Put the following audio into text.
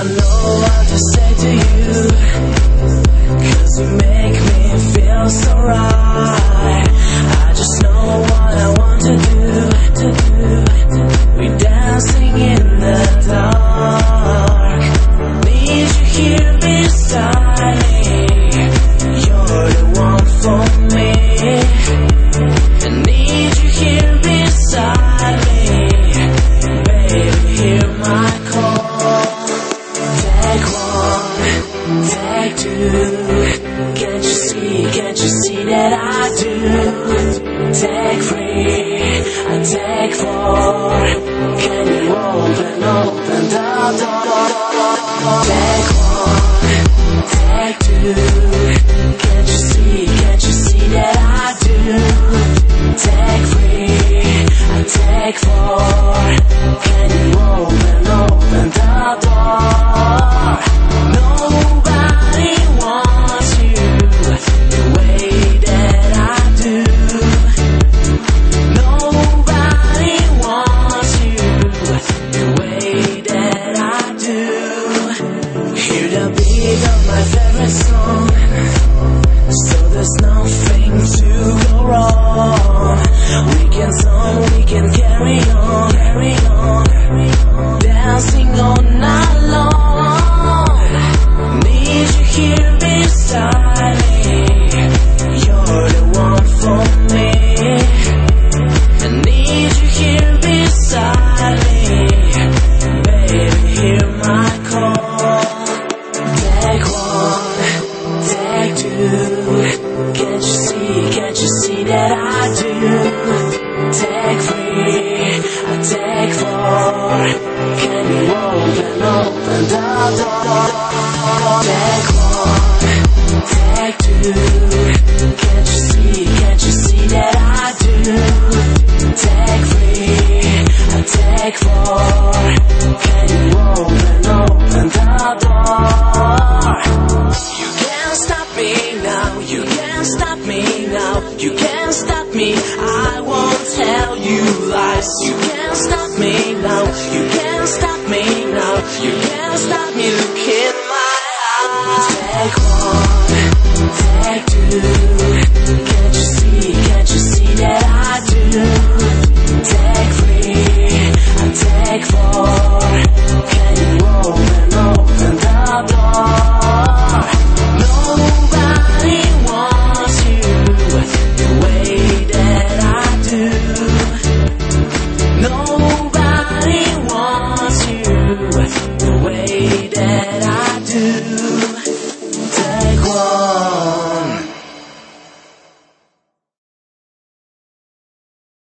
know what to say to you, 'cause you make me feel so right. I just know what I want to do. We're dancing in the dark. Need you here beside me. You're the one for me. I need you here beside me. Baby, hear my call. Take one, take two. Can't you see that I do? Take three, I take four. Can you open the door? Take one, take two. Can't you see that I do? Take three, I take four. Can you open the door? Nobody wants you the way that I do. Nobody wants you the way that I do. Hear the beat of my favorite song, so there's nothing to go wrong. We can carry on, dancing all night long. Need you here beside me. You're the one for me. I need you here beside me. Baby, hear my call. Take one, take two. Can't you see that I do? Take three, I take four. Can you open the door? Take one, take two. Can't you see that I do? Take three, I take four. Can you open the door? You can't stop me now. You can't stop me now. You can't stop me. I won't tell you lies. You can't stop me now. You can't stop me now. You can't stop me. Look here.